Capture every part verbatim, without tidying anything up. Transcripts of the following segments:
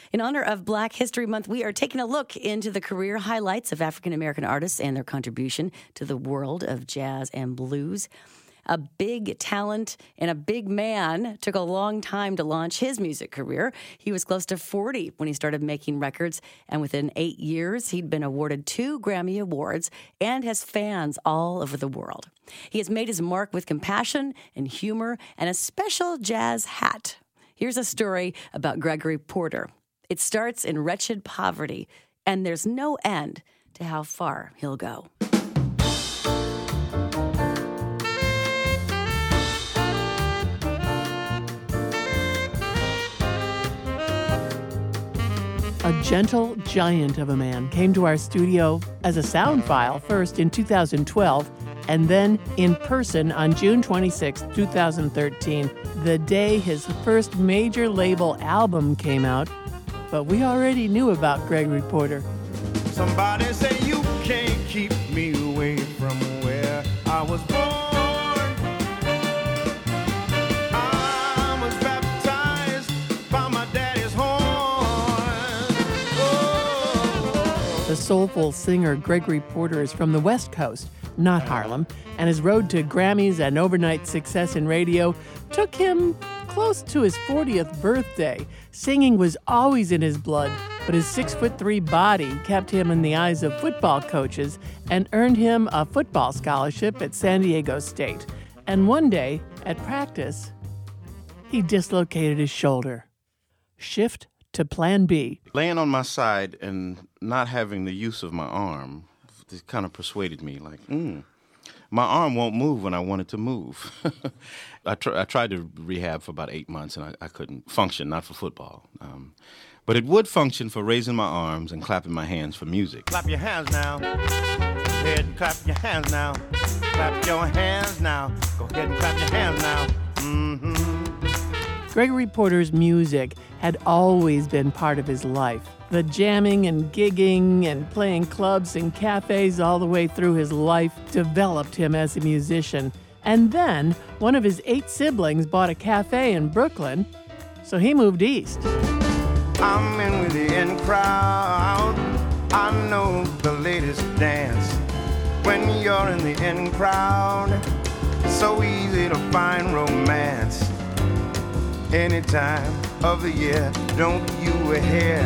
In honor of Black History Month, we are taking a look into the career highlights of African-American artists and their contribution to the world of jazz and blues. A big talent and a big man took a long time to launch his music career. He was close to forty when he started making records, and within eight years, he'd been awarded two Grammy Awards and has fans all over the world. He has made his mark with compassion and humor and a special jazz hat. Here's a story about Gregory Porter. It starts in wretched poverty, and there's no end to how far he'll go. A gentle giant of a man came to our studio as a sound file first in two thousand twelve and then in person on June twenty-sixth, twenty thirteen, the day his first major label album came out. But we already knew about Gregory Porter. Somebody say you can't keep me away from where I was born. The soulful singer Gregory Porter is from the West Coast, not Harlem, and his road to Grammys and overnight success in radio took him close to his fortieth birthday. Singing was always in his blood, but his six foot three body kept him in the eyes of football coaches and earned him a football scholarship at San Diego State. And one day, at practice, he dislocated his shoulder. Shift to plan B. Laying on my side and not having the use of my arm, it kind of persuaded me, like, mm, my arm won't move when I want it to move. I, tr- I tried to rehab for about eight months, and I, I couldn't function, not for football. Um, but it would function for raising my arms and clapping my hands for music. Clap your hands now. Go ahead and clap your hands now. Clap your hands now. Go ahead and clap your hands now. Mm-hmm. Gregory Porter's music had always been part of his life. The jamming and gigging and playing clubs and cafes all the way through his life developed him as a musician. And then one of his eight siblings bought a cafe in Brooklyn, so he moved east. I'm in with the in crowd. I know the latest dance. When you're in the in crowd, so easy to find romance. Any time of the year, don't you hear?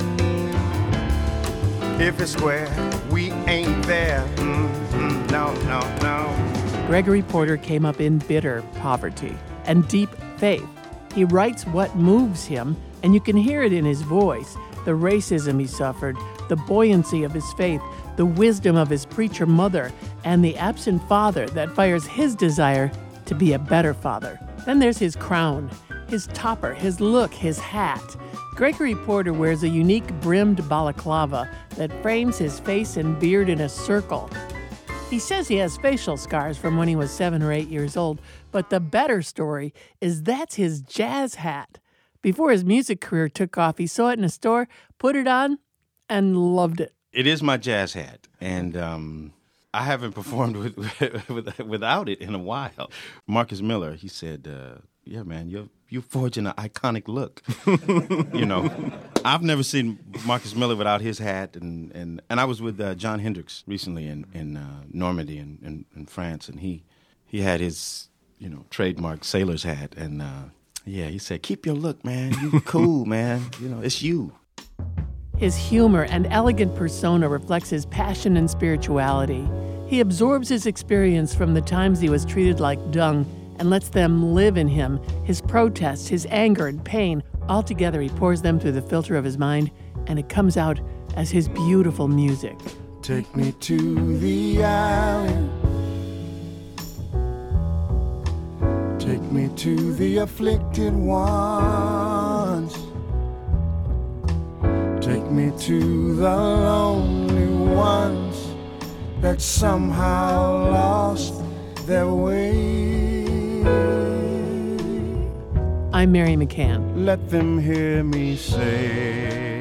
If it's square, we ain't there. Mm-hmm. No, no, no. Gregory Porter came up in bitter poverty and deep faith. He writes what moves him, and you can hear it in his voice. The racism he suffered, the buoyancy of his faith, the wisdom of his preacher mother, and the absent father that fires his desire to be a better father. Then there's his crown, his topper, his look, his hat. Gregory Porter wears a unique brimmed balaclava that frames his face and beard in a circle. He says he has facial scars from when he was seven or eight years old, but the better story is that's his jazz hat. Before his music career took off, he saw it in a store, put it on, and loved it. It is my jazz hat, and um, I haven't performed with, with, without it in a while. Marcus Miller, he said, uh, yeah, man, you're you're forging an iconic look. You know, I've never seen Marcus Miller without his hat, and and, and I was with uh, John Hendricks recently in in uh, Normandy in, in, in France, and he he had his you know trademark sailor's hat, and uh, yeah, he said, "Keep your look, man. You cool, man. You know, it's you." His humor and elegant persona reflects his passion and spirituality. He absorbs his experience from the times he was treated like dung and lets them live in him, his protests, his anger and pain. All together, he pours them through the filter of his mind, and it comes out as his beautiful music. Take me to the alley. Take me to the afflicted ones. Take me to the lonely ones that somehow lost their way. I'm Mary McCann. Let them hear me say